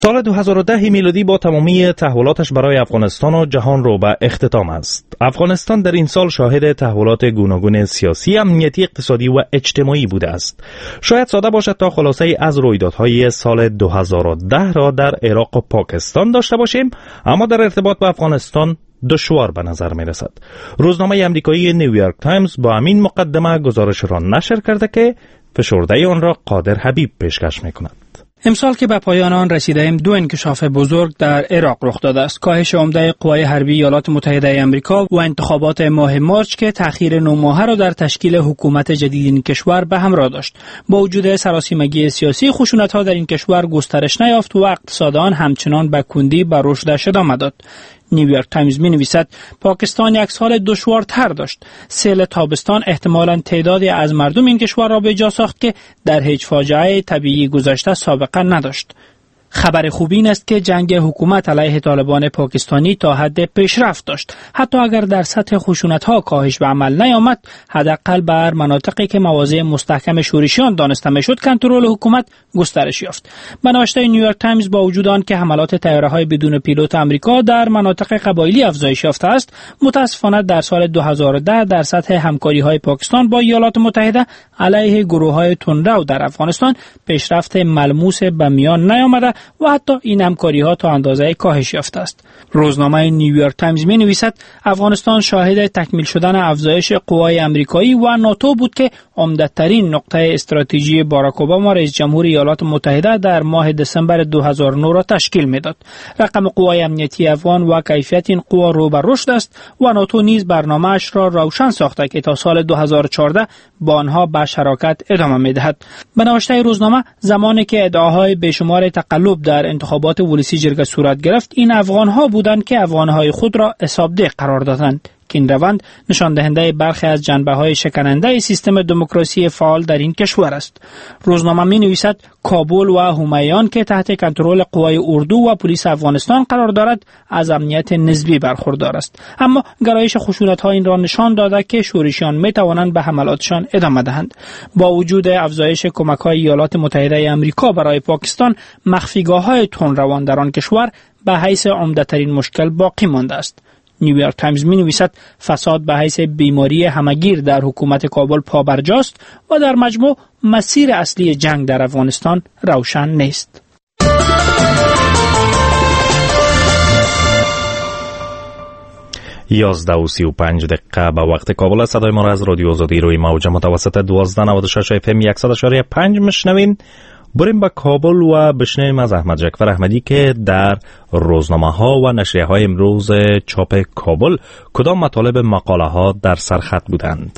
سال 2010 میلادی با تمامی تحولاتش برای افغانستان و جهان رو به اختتام است. افغانستان در این سال شاهد تحولات گوناگون سیاسی، امنیتی، اقتصادی و اجتماعی بوده است. شاید ساده باشد تا خلاصه از رویدادهای سال 2010 را در عراق و پاکستان داشته باشیم، اما در ارتباط با افغانستان دشوار به نظر می رسد. روزنامه امریکایی نیویورک تایمز با همین مقدمه گزارش را نشر کرده که فشرده آن را قادر حبیب پیشکش می کند. امسال که به پایان آن رسیده‌ایم، دو انکشاف بزرگ در عراق رخ داده است: کاهش عمده قوای حربی ایالات متحده آمریکا و انتخابات ماه مارچ که تأخیر 9 ماهه را در تشکیل حکومت جدید این کشور به همراه داشت. با وجود سراسیمگی سیاسی، خشونت‌ها در این کشور گسترش نیافت و اقتصاد آن همچنان به کندی به رشدش ادامه داد. نیویورک تایمز می نویسد پاکستان یک سال دشوارتر داشت. سیل تابستان احتمالاً تعدادی از مردم این کشور را به جا ساخت که در هیچ فاجعه طبیعی گذشته سابقه نداشت. خبر خوبی این است که جنگ حکومت علیه طالبان پاکستانی تا حد پیشرفت داشت. حتی اگر در سطح خشونت‌ها کاهش به عمل نیامد، حداقل بر مناطقی که مواضع مستحکم شورشیان دانسته میشد کنترل حکومت گسترش یافت. به نوشته نیویورک تایمز، با وجود آن که حملات طیاره‌های بدون پیلوت آمریکا در مناطق قبایلی افزایش یافته است، متاسفانه در سال 2010 در سطح همکاری‌های پاکستان با ایالات متحده علیه گروه‌های تندرو در افغانستان پیشرفت ملموس به میان نیامده و حتی این همکاری‌ها تا اندازه کاهش یافته است. روزنامه نیویورک تایمز می‌نویسد افغانستان شاهد تکمیل شدن افزایش قوای آمریکایی و ناتو بود که عمده‌ترین نقطه استراتژی باراک اوباما رئیس جمهور ایالات متحده در ماه دسامبر 2009 را تشکیل می‌داد. رقم قوای امنیتی افغان و کیفیت این قوا رو به رشد است و ناتو نیز برنامه‌اش را روشن ساخته که تا سال 2014 با آنها به شراکت ادامه می‌دهد. به نوشته روزنامه، زمانی که ادعاهای بیشمار تقلب در انتخابات ولسی جرگه صورت گرفت، این افغان‌ها بودند که افغان‌های خود را حسابده قرار دادند. که این روند نشان دهنده برخی از جنبه‌های شکننده سیستم دموکراسی فعال در این کشور است. روزنامه می‌نویسد کابل و همیان که تحت کنترل قوای اردو و پلیس افغانستان قرار دارد، از امنیت نسبی برخوردار است، اما گرایش خشونت‌ها این را نشان داده که شورشیان می‌توانند به حملاتشان ادامه دهند. با وجود افزایش کمک‌های ایالات متحده آمریکا برای پاکستان، مخفیگاه‌های تندروان در آن کشور به حیث عمده‌ترین مشکل باقی مانده است. نیویورک تایمز می نویسد فساد به حیث بیماری همگیر در حکومت کابل پابرجاست و در مجموع مسیر اصلی جنگ در افغانستان روشن نیست. 11:35 به وقت کابل. صدای ما را از رادیو آزادی روی موج متوسط 1296 FM 100.5 میشنوین. بریم به کابل و بشنویم از احمد جعفر احمدی که در روزنامه‌ها و نشریه‌های امروز چاپ کابل کدام مطالب مقاله‌ها در سرخط بودند.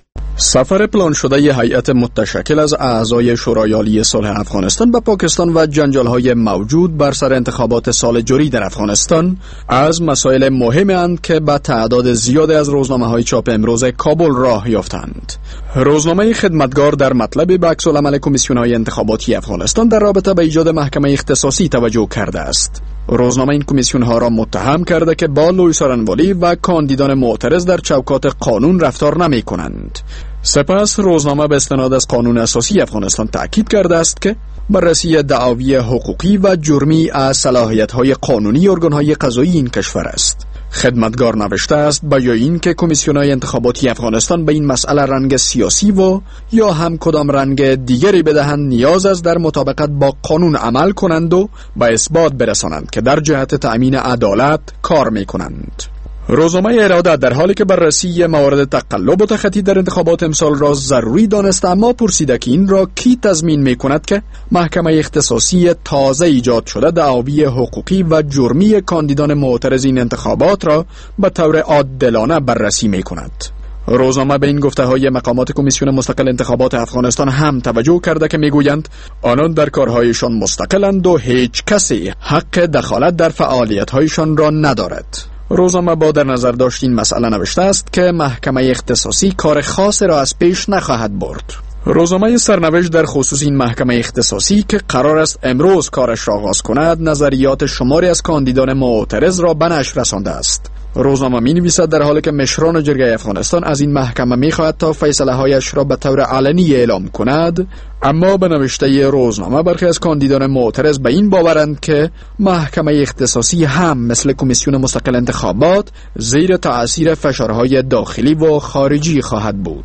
سفر پلان شده ی هیئت متشکل از اعضای شورای عالی صلح افغانستان به پاکستان و جنجال‌های موجود بر سر انتخابات سال جاری در افغانستان از مسائل مهمی اند که به تعداد زیادی از روزنامه‌های چاپ امروز کابل راه یافتند. روزنامه خدمتگار در مطلب به عکس‌العمل کمیسیون‌های انتخاباتی افغانستان در رابطه با ایجاد محکمه اختصاصی توجه کرده است. روزنامه این کمیسیون‌ها را متهم کرده که با لوی سارنوالی و کاندیدان معترض در چوکات قانون رفتار نمی‌کنند. سپس روزنامه به استناد از قانون اساسی افغانستان تأکید کرده است که بررسی دعاوی حقوقی و جرمی از صلاحیت‌های قانونی ارگان‌های قضایی این کشور است. خدمتگار نوشته است بیان این که کمیسیون‌های انتخاباتی افغانستان به این مسئله رنگ سیاسی و یا هم کدام رنگ دیگری بدهند نیاز است در مطابقت با قانون عمل کنند و به اثبات برسانند که در جهت تأمین عدالت کار می‌کنند. روزنامه اراده در حالی که بررسی موارد تقلب و تخطی در انتخابات امسال را ضروری دانسته، اما پرسیده که این را کی تضمین می‌کند که محکمه اختصاصی تازه ایجاد شده دعاوی حقوقی و جرمی کاندیدان معترض این انتخابات را به طور عادلانه بررسی می‌کند. روزنامه به این گفته‌های مقامات کمیسیون مستقل انتخابات افغانستان هم توجه کرده که میگویند آنان در کارهایشان مستقلند و هیچ کسی حق دخالت در فعالیت‌هایشان را ندارد. روزنامه با در نظر داشت این مسئله نوشته است که محکمه اختصاصی کار خاص را از پیش نخواهد برد. روزنامه سرنوشت در خصوص این محکمه اختصاصی که قرار است امروز کارش را آغاز کند، نظریات شماری از کاندیدان معترض را به نشر رسانده است. روزنامه می‌نویسد در حالی که مشران جرگه افغانستان از این محکمه می‌خواهد تا فیصله هایش را به طور علنی اعلام کند، اما به نوشته روزنامه برخی از کاندیدان معترض به این باورند که محکمه اختصاصی هم مثل کمیسیون مستقل انتخابات زیر تأثیر فشارهای داخلی و خارجی خواهد بود.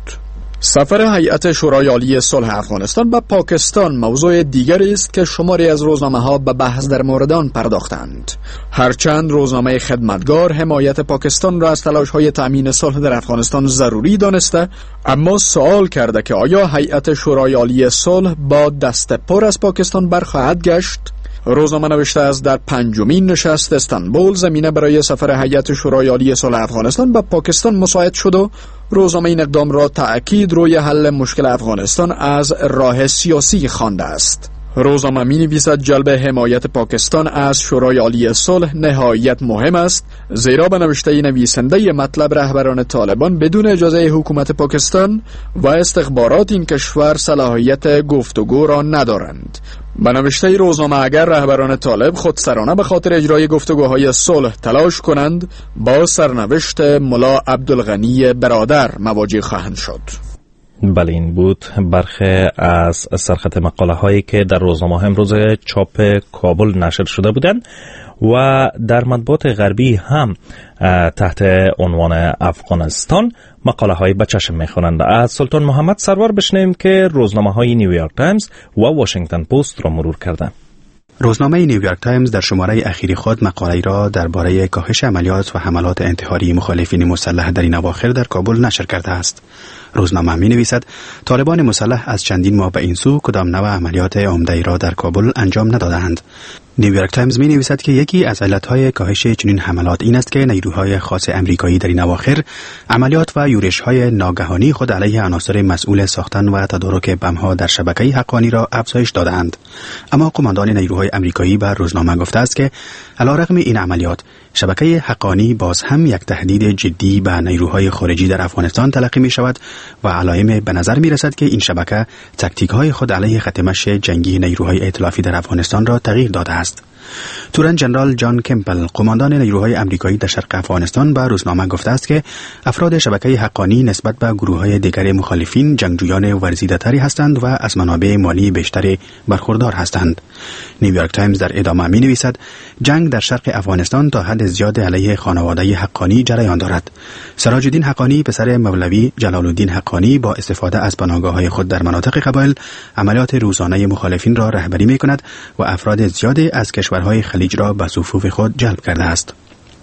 سفر هیئت شورای عالی صلح افغانستان به پاکستان موضوع دیگری است که شماری از روزنامه‌ها به بحث در مورد آن پرداختند. هرچند روزنامه خدمتگار حمایت پاکستان را از تلاش‌های تأمین صلح در افغانستان ضروری دانسته، اما سوال کرده که آیا هیئت شورای عالی صلح با دست پر از پاکستان برخواهد گشت؟ روزنامه نوشته است در 5مین نشست استانبول زمینه برای سفر هیئت شورای عالی صلح افغانستان به پاکستان مساعد شد و روزنامه این اقدام را تأکید روی حل مشکل افغانستان از راه سیاسی خوانده است. روزنامه می‌نویسد جلب حمایت پاکستان از شورای عالی صلح نهایت مهم است، زیرا به نوشته نویسنده مطلب رهبران طالبان بدون اجازه حکومت پاکستان و استخبارات این کشور صلاحیت گفتگو را ندارند. به نوشته روزنامه اگر رهبران طالب خودسرانه به خاطر اجرای گفتگوهای صلح تلاش کنند، با سرنوشت ملا عبدالغنی برادر مواجه خواهند شد. بله، این بود برخی از سرخط مقاله هایی که در روزنامه امروز چاپ کابل نشر شده بودند و در مطبوعات غربی هم تحت عنوان افغانستان مقاله های به چشم میخوانند. از سلطان محمد سرور بشنویم که روزنامه های نیویورک تایمز و واشنگتن پست را مرور کرده. روزنامه نیویورک تایمز در شماره اخیر خود مقاله‌ای را درباره کاهش عملیات و حملات انتحاری مخالفین مسلح در این اواخر در کابل نشر کرده است. روزنامه می‌نویسد طالبان مسلح از چندین ماه به این سو کدام نوع عملیات عمده‌ای را در کابل انجام ندادند. نیویورک تایمز می‌نویسد که یکی از علتهای کاهش چنین حملات این است که نیروهای خاص آمریکایی در این اواخر عملیات و یورش‌های ناگهانی خود علیه عناصر مسئول ساختن و تدارک بم‌ها در شبکه حقانی را افزایش دادند. اما قماندان نیروهای آمریکایی به روزنامه گفته است که علیرغم این عملیات شبکه حقانی باز هم یک تهدید جدی به نیروهای خارجی در افغانستان تلقی می شود و علائم به نظر می رسد که این شبکه تاکتیک‌های خود علیه خط مشی جنگی نیروهای ائتلافی در افغانستان را تغییر داده است. تورن جنرال جان کمپل قماندان نیروهای آمریکایی در شرق افغانستان به روزنامه گفته است که افراد شبکه حقانی نسبت به گروه‌های دیگر مخالفین جنگجویان ورزیده‌تری هستند و از منابع مالی بیشتری برخوردار هستند. نیویورک تایمز در ادامه می‌نویسد جنگ در شرق افغانستان تا حد زیاد علیه خانواده حقانی جریان دارد. سراج الدین حقانی پسر مولوی جلال الدین حقانی با استفاده از پناهگاه‌های خود در مناطق قبایل عملیات روزانه مخالفین را رهبری می‌کند و افراد زیادی از کشورهای خلیج را به صفوف خود جلب کرده است.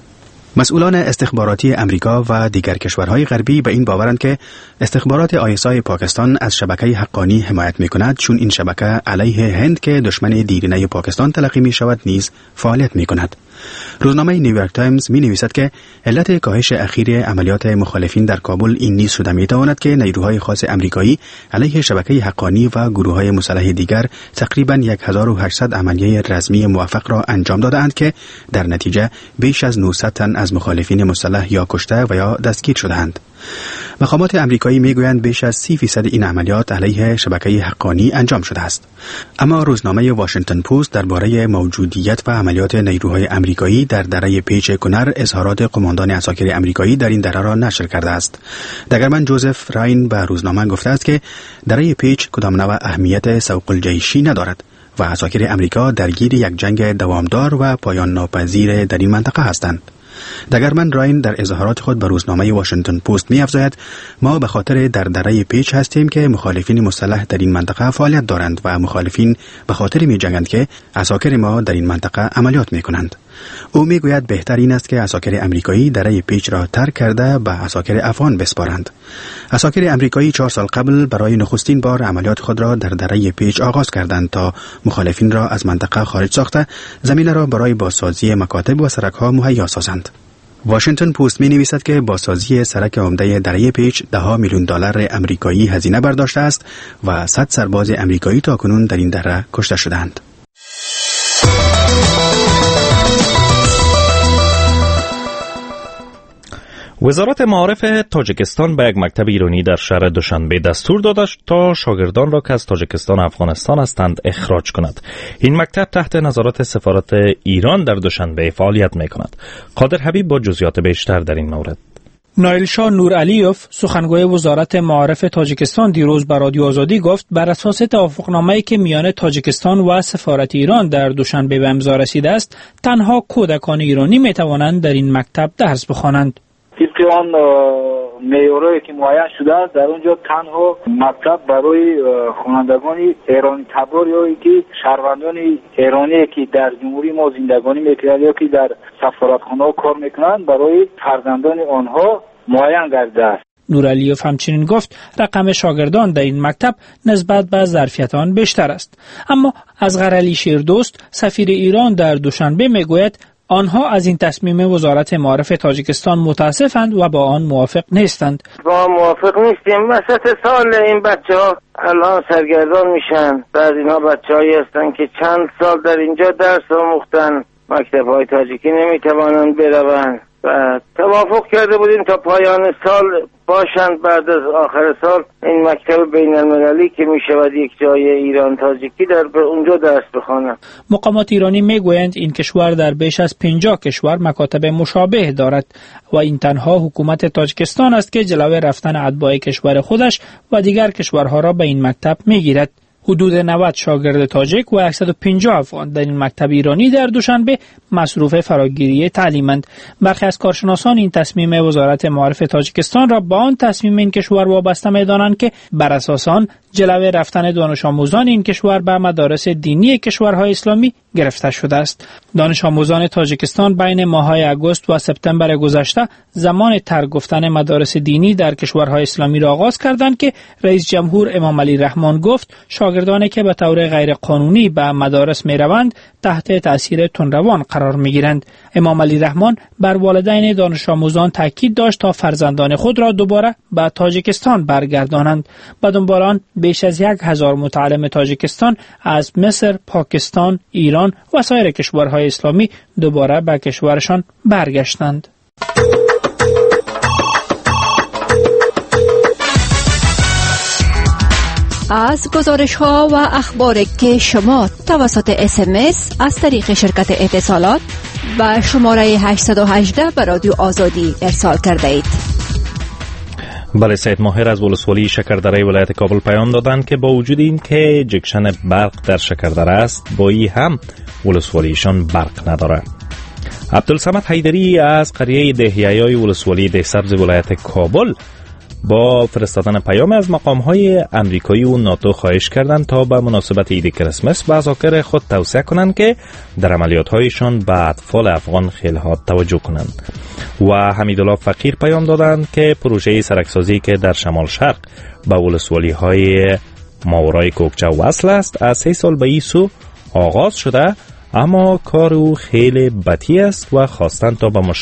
مسئولان استخباراتی امریکا و دیگر کشورهای غربی به این باورند که استخبارات آی‌اس‌آی پاکستان از شبکه حقانی حمایت می‌کند، چون این شبکه علیه هند که دشمن دیرینه پاکستان تلقی می‌شود نیز فعالیت می‌کند. روزنامه نیویورک تایمز می‌نویسد که علت کاهش اخیر عملیات مخالفین در کابل این نیز شده می‌تواند که نیروهای خاص آمریکایی علیه شبکه حقانی و گروه‌های مسلح دیگر تقریباً 1800 عملیه رزمی موفق را انجام داده‌اند که در نتیجه بیش از 900 تن از مخالفین مسلح یا کشته و یا دستگیر شده‌اند. مقامات آمریکایی میگویند بیش از 30% این عملیات علیه شبکه حقانی انجام شده است. اما روزنامه واشنگتن پست درباره موجودیت و عملیات نیروهای آمریکایی در دره پیچ کنر اظهارات قماندان عساکر آمریکایی در این دره را نشر کرده است. دگرمن جوزف راین به روزنامه گفته است که دره پیچ کدام نوع اهمیت سوق الجیشی ندارد و عساکر آمریکا درگیر یک جنگ دوامدار و پایان ناپذیر در این منطقه هستند. دگرمن راین در اظهارات خود به روزنامه واشنگتن پست می‌افزاید ما به خاطر در دره پیچ هستیم که مخالفین مسلح در این منطقه فعالیت دارند و مخالفین به خاطر می‌جنگند که عساکر ما در این منطقه عملیات می‌کنند. او میگوید بهتر این است که عساکر آمریکایی دره پیچ را ترک کرده به عساکر افغان بسپارند. عساکر آمریکایی 4 سال قبل برای نخستین بار عملیات خود را در دره پیچ آغاز کردند تا مخالفین را از منطقه خارج ساخته زمینه را برای بازسازی مکاتب و سرک‌ها مهیا سازند. واشنگتن پست می‌نویسد که بازسازی سرک عمده دره پیچ $10 میلیون آمریکایی هزینه برداشته است و 100 سرباز آمریکایی تاکنون در این دره کشته شدند. وزارت معارف تاجیکستان به یک مکتب ایرانی در شهر دوشنبه دستور داده تا شاگردان را که از تاجیکستان و افغانستان هستند اخراج کند. این مکتب تحت نظارت سفارت ایران در دوشنبه فعالیت می کند. قادر حبیب با جزئیات بیشتر در این مورد. نایلشاه نورعلیوف سخنگوی وزارت معارف تاجیکستان دیروز به رادیو آزادی گفت بر اساس توافقنامه‌ای که میان تاجیکستان و سفارت ایران در دوشنبه به امضا رسیده است، تنها کودکان ایرانی میتوانند در این مکتب درس بخوانند. طبق آن معیارهایی که معین شده است، در اونجا تنها مکتب برای خوانندگان ایرانی تبار یا که شهروندان ایرانی که در جمهوری ما زندگانی میکنند یا که در سفارتخانه‌ها کار میکنند برای فرزندان آنها معین گردیده است. نورعلیوف همچنین گفت رقم شاگردان در این مکتب نسبت به ظرفیت آن بیشتر است. اما ازغر علی شیردوست سفیر ایران در دوشنبه میگوید آنها از این تصمیم وزارت معارف تاجیکستان متاسفند و با آن موافق نیستند. با موافق نیستیم. وسط سال این بچه‌ها الان سرگردان میشن. بعض اینا بچه‌هایی هستن که چند سال در اینجا درس آموختن، مکتب‌های تاجیکی نمیتوانند بروند و توافق کرده بودیم تا پایان سال باشند. بعد از آخر سال این مکتب بین المللی که می شود یک جای ایران تاجیکی در اونجا درس بخوانند. مقامات ایرانی می گویند این کشور در بیش از 50 کشور مکاتب مشابه دارد و این تنها حکومت تاجیکستان است که جلوی رفتن اتباع کشور خودش و دیگر کشورها را به این مکتب می گیرد. حدود 90 شاگرد تاجیک و 150 افغان در این مکتب ایرانی در دوشنبه مصروف فراگیری تعلیمند. برخی از کارشناسان این تصمیم وزارت معارف تاجیکستان را با آن تصمیم این کشور وابسته می‌دانند که بر اساس آن جلوی رفتن دانش آموزان این کشور به مدارس دینی کشورهای اسلامی گرفته شده است. دانش آموزان تاجیکستان بین ماه‌های اگوست و سپتامبر گذشته زمان ترک گفتن مدارس دینی در کشورهای اسلامی را آغاز کردند که رئیس جمهور امام علی رحمان گفت شاگردانی که به طور غیر قانونی به مدارس می‌روند تحت تأثیر تندروان قرار می‌گیرند. امام علی رحمان بر والدین دانش آموزان تاکید داشت تا فرزندان خود را دوباره به تاجیکستان برگردانند. به دنبال آن بیش از 1000 متعلم تاجیکستان از مصر، پاکستان، ایران و سایر کشورهای اسلامی دوباره به کشورشان برگشتند. از گزارش‌ها و اخباری که شما توسط SMS از طریق شرکت اتصالات و شماره 818 به رادیو آزادی ارسال کرده اید. بله، سید ماهر از ولسوالی شکردره ولایت کابل پیام دادند که با وجود این که جکشن برق در شکردره است، با این هم ولسوالیشان برق نداره. عبدالصمد حیدری از قریه دهیایی ولسوالی دهسبز ولایت کابل با فرستادن پیام از مقام‌های امریکایی و ناتو خواهش کردند تا به مناسبت عید کریسمس به اذاکر خود توصیه کنند که در عملیات‌هایشان به اطفال افغان خیلی توجه کنند. و حمیدالله فقیر پیام دادند که پروژه سرکسازی که در شمال شرق به ولسوالی‌های ماورای کوکچه وصل است از 3 سال به این سو آغاز شده، اما کار او خیلی بطیء است و خواستند تا به